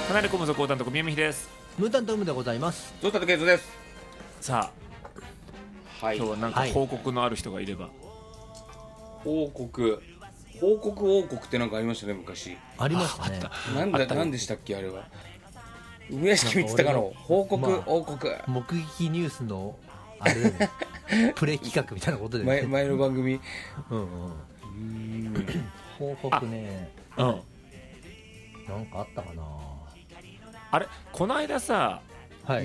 離れ込むぞ講談と小宮美です。 ムータントウムでございます。 ゾウタとケイトです。 さあ、 はい。 今日は何か報告のある人がいれば。 報告王国ってなんかありましたね、昔。 ありましたね。 なんでしたっけ、あれは。梅屋敷見てたかの報告、王国。 目撃ニュースのあれだねプレ企画みたいなことでね。 前の番組。 報告ね。なんかあったかな。 あれ、この間さ、 はい。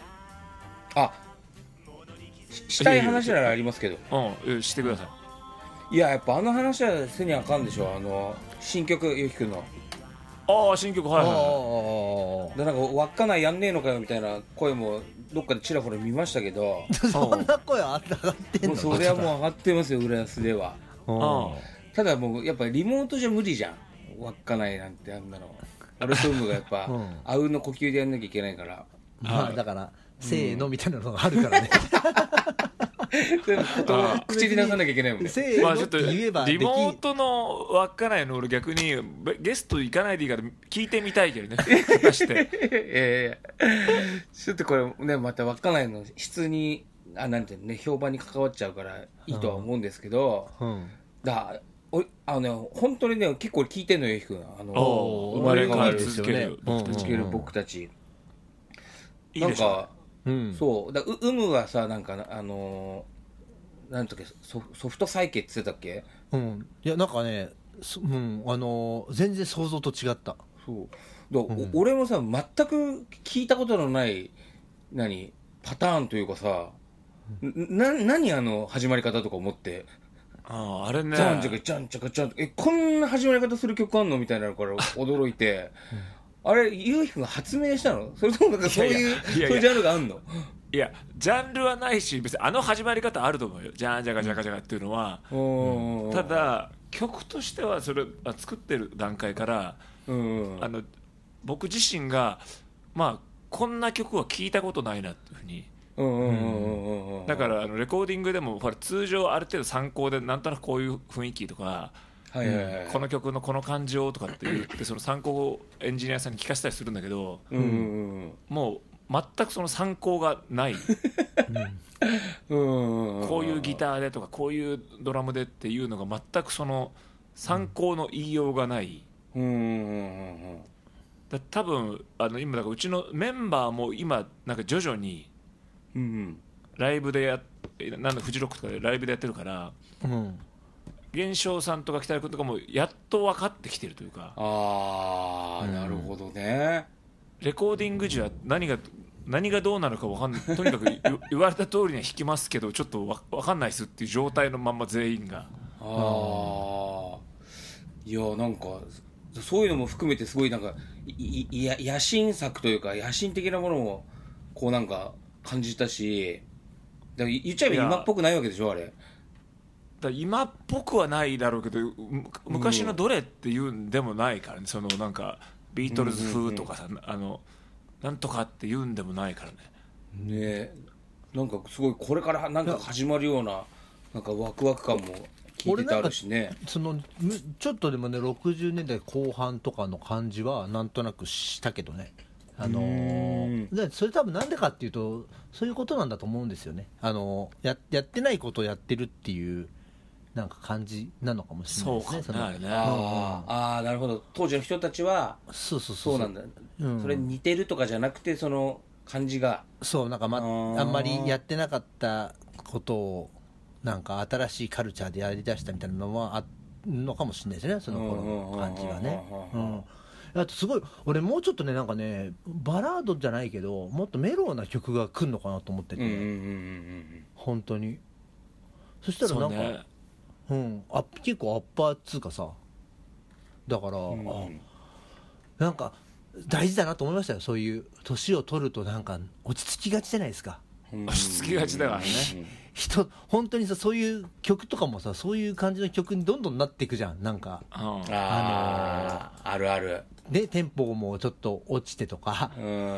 したい話ならありますけど。 してください。 いや、やっぱあの話はせにあかんでしょ。新曲、ゆきくんの。 新曲、はいはい。 で、なんか稚内やんねえのかよみたいな声もどっかでちらほら見ましたけど。 そんな声上がってんの？ それはもう上がってますよ、浦安では。ただもうやっぱリモートじゃ無理じゃん、稚内なんて。あんなの俺とムがやっぱあうの呼吸でやんなきゃいけないから。 まあだからせーのみたいなのがあるからね。 口に出さなきゃいけないもんね。 せーのって言えばリモートの稚内の俺逆にゲスト行かないでいいから聞いてみたいけどね。果たしてちょっとこれね、また稚内の質になんていうのね、評判に関わっちゃうからいいとは思うんですけど、本当にね、結構聞いてんのよ、ゆきくん。 生まれ変わり続ける僕たち。 いいでしょ。 そうだ、ムはさ、なんかなんとけソフト再起って言ってたっけ？ いやなんかね、全然想像と違った。 俺もさ、全く聞いたことのないパターンというかさ、何始まり方とか思って、 あれね、 じゃんちゃかじゃんちゃかじゃん、こんな始まり方する曲あんのみたいなのから驚いて。あれ、ゆうひくんが発明したの？それともなんかそういうジャンルがあんの？ いや、ジャンルはないし、別に始まり方あると思うよ。じゃんじゃかじゃかじゃかっていうのは。ただ曲としてはそれ作ってる段階から、僕自身がこんな曲は聞いたことないなっていうふうに。だからレコーディングでも通常ある程度参考でなんとなくこういう雰囲気とか、この曲のこの感じをとかって言ってその参考をエンジニアさんに聞かせたりするんだけど、もう全くその参考がない。こういうギターでとかこういうドラムでっていうのが全くその参考の言いようがない。多分今だからうちのメンバーも今なんか徐々にライブでフジロックとかでライブでやってるから、源証さんとか北谷君とかもやっと分かってきてるというか。 なるほどね。 レコーディング時は何がどうなるか分かんない。とにかく言われた通りには弾きますけどちょっと分かんないっすっていう状態のまんま全員が。 いや、なんかそういうのも含めてすごいなんか野心作というか野心的なものもこうなんか感じたし、だから言っちゃえば今っぽくないわけでしょ、あれ。 今っぽくはないだろうけど昔のどれっていうんでもないからね。そのなんかビートルズ風とかさ、なんとかっていうんでもないからね。 ね、なんかすごいこれからなんか始まるようななんかワクワク感も聞いててあるしね。 ちょっとでもね60年代後半とかの感じはなんとなくしたけどね。それ多分なんでかっていうとそういうことなんだと思うんですよね。やってないことをやってるっていうなんか感じなのかもしれないですね。 なるほど。当時の人たちはそうなんだ。それ似てるとかじゃなくてその感じがなんかあんまりやってなかったことをなんか新しいカルチャーでやりだしたみたいなのはあるのかもしれないですね。その頃の感じがね。あとすごい俺もうちょっとねなんかねバラードじゃないけどもっとメローな曲が来るのかなと思ってて、本当に。そしたらなんか結構アッパーっつうかさ、だから、なんか大事だなと思いましたよ。そういう年を取るとなんか落ち着きがちじゃないですか。 落ち着きがちだからね。 本当にさ、そういう曲とかもさ、そういう感じの曲にどんどんなっていくじゃん。なんかあるあるでテンポもちょっと落ちてとか、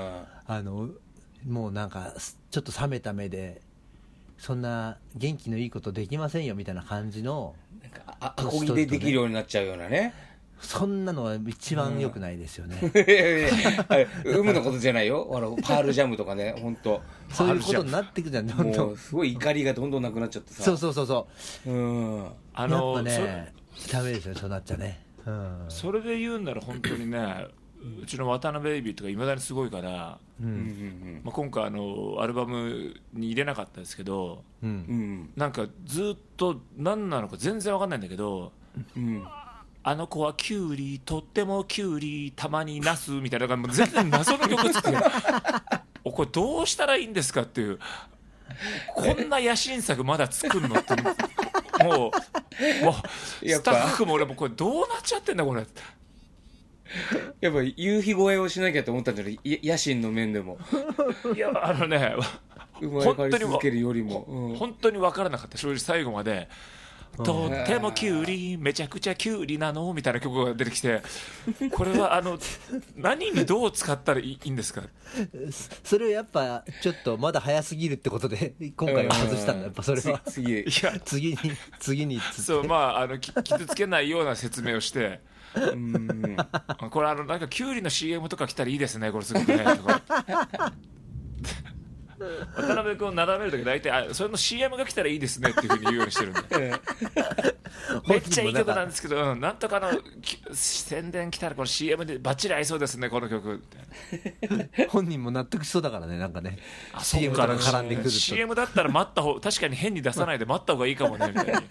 もうなんかちょっと冷めた目でそんな元気のいいことできませんよみたいな感じのなんかアコギでできるようになっちゃうようなね。 そんなのは一番良くないですよね、 有無のことじゃないよ、パールジャムとかね、本当そういうことになっていくじゃん、どんどん。 もうすごい怒りがどんどんなくなっちゃってさ。 そうそうそうそう、 うん、 やっぱねダメですよ、そうなっちゃね、うん、 それで言うんなら本当にねうちの渡辺ベイビーとかいまだにすごいから、まあ、今回アルバムに入れなかったですけど、なんかずっと何なのか全然分かんないんだけど、あの子はキュウリ、とってもキュウリ、たまにナスみたいな、もう全然謎の曲作ってこれどうしたらいいんですかっていう、こんな野心作まだ作るのってもうスタッフも俺もこれどうなっちゃってんだこれ。 やっぱ夕日越えをしなきゃと思ったんじゃない、野心の面でも。 いやね生まれ変わり続けるよりも、 本当に分からなかった、正直最後まで。とってもキュウリ、めちゃくちゃキュウリなのみたいな曲が出てきて、これは何にどう使ったらいいんですか。 それをやっぱちょっとまだ早すぎるってことで今回は外したんだ、やっぱそれは次にそう、まあ傷つけないような説明をしてこれなんかキュウリの CM とか来たらいいですね、これすごくねとか渡辺君をなだめるとき大体それの CM が来たらいいですねっていうふうに言うようにしてるんでめっちゃいい曲なんですけど、なんとかの宣伝来たらこれ CM でバッチリ合いそうですねこの曲本人も納得しそうだからね、なんかね CM から絡んでくると CM だったら待った方、確かに変に出さないで待った方がいいかもねみたいな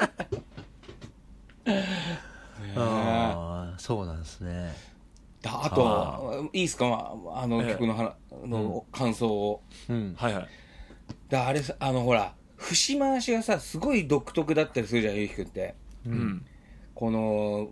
そうなんですね。 あといいですか、曲の感想を。 はいはい。 あれほら節回しがさすごい独特だったりするじゃん、ゆうきくんって。この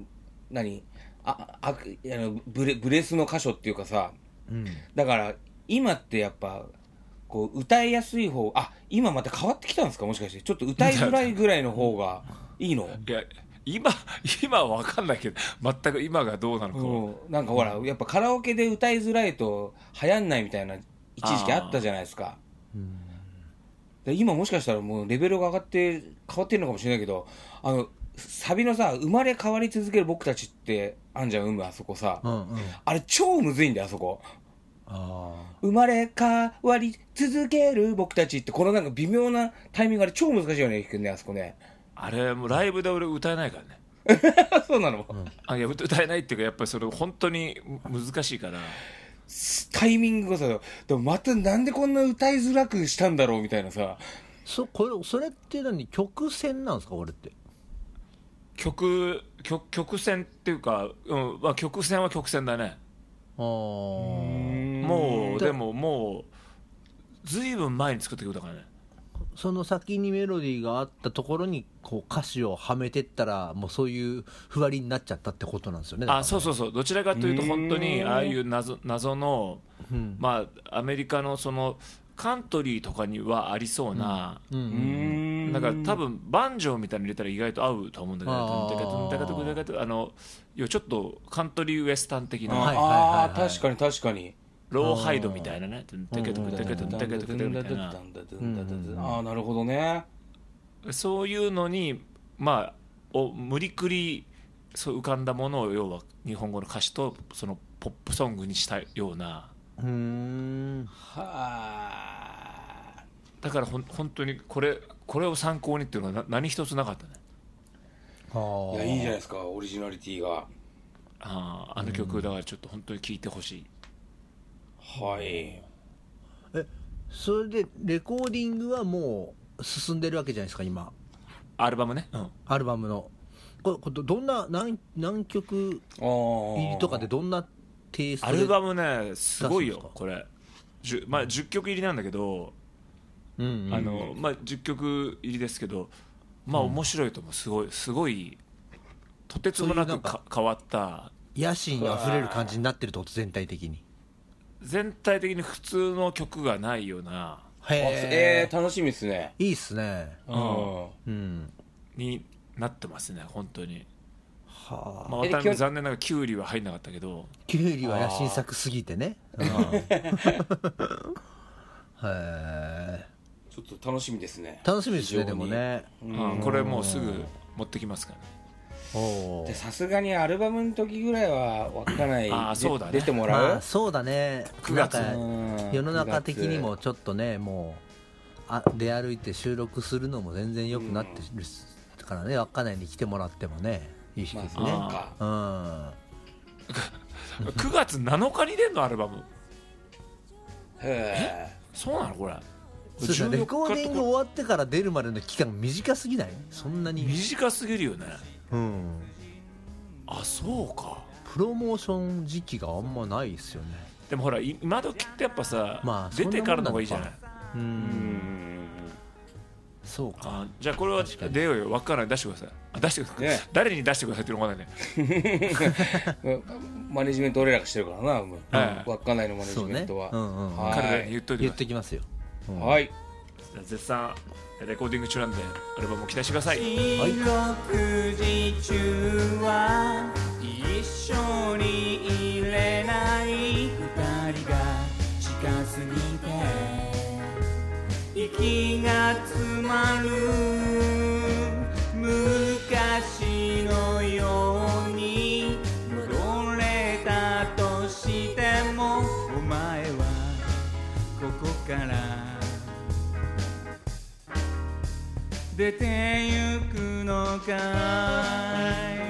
ブレスの箇所っていうかさ、だから今ってやっぱこう歌いやすい方、今また変わってきたんですか、もしかしてちょっと歌いづらいぐらいの方がいいの？ いや今は分かんないけど、全く今がどうなのか、 なんかほら、やっぱカラオケで歌いづらいと流行んないみたいな一時期あったじゃないですか。で今もしかしたらもうレベルが変わってるのかもしれないけど、サビのさ、生まれ変わり続ける僕たちってあんじゃん、あそこさ、あれ超むずいんだよ、あそこ。生まれ変わり続ける僕たちって、このなんか微妙なタイミング、あれ超難しいよね、ゆうきくんね、あそこね。あれもうライブで俺歌えないからねそうなの、 いや歌えないっていうか、やっぱりそれ本当に難しいから、 タイミングがさ、でもまたなんでこんな歌いづらくしたんだろうみたいなさ。 それって何、曲線なんですか、これって。 曲線っていうか、曲線は曲線だね。もうでももうずいぶん前に作った曲だからね。 その先にメロディーがあったところにこう歌詞をはめてったら、もうそういうふわりになっちゃったってことなんですよね。 そうどちらかというと本当にああいう謎の、まあアメリカのそのカントリーとかにはありそうな、なんか多分バンジョーみたいに入れたら意外と合うと思うんだけど、要はちょっとカントリーウエスタン的な、 確かに確かにローハイドみたいなね、みたいな、 なるほどね。 そういうのに無理くりそう浮かんだものを、要は日本語の歌詞とそのポップソングにしたような。だから本当にこれを参考にっていうのは何一つなかったね。 いや、いいじゃないですか、オリジナリティが。 あの曲だからちょっと本当に聴いてほしい。 はい。 それでレコーディングはもう進んでるわけじゃないですか、今。 アルバムね、 アルバムのこれどんな何曲入りとかでどんなテイストで。 アルバムねすごいよこれ。10曲入りなんだけど、10曲入りですけど、面白いと思う。すごいとてつもなく変わった野心あふれる感じになってるってこと。全体的に普通の曲がないような。 楽しみですね。 いいっすね。 になってますね、本当に。私残念ながらキュウリは入んなかったけど、 キュウリは野心作すぎてね。 ちょっと楽しみですね。 楽しみですね、でもね。 これもうすぐ持ってきますからね。 でさすがにアルバムの時ぐらいは稚内そうだね、 出てもらう、 そうだね。 9月なんか世の中的にもちょっとね、もう出歩いて収録するのも全然良くなってるからね、稚内に来てもらってもね、いいしですね。 9月7日に出んのアルバム。そうなのこれ。 レコーディング終わってから出るまでの期間短すぎない？そんなに短すぎるよね。そうか。 プロモーション時期があんまないですよね。 でもほら今時ってやっぱさ、出てからの方がいいじゃない。 そうか。 じゃあこれは出ようよ。稚内出してください。出してください、誰に出してくださいっていうのがねマネジメント俺らがしてるからな、稚内のマネジメントは、 彼らに言っといて言ってきますよ。 はい、 絶賛レコーディング中なんでアルバムも期待してください。 四六時中は一緒にいれない二人が近すぎて息が詰まる昔のように戻れたとしてもお前はここから出てゆくのかい。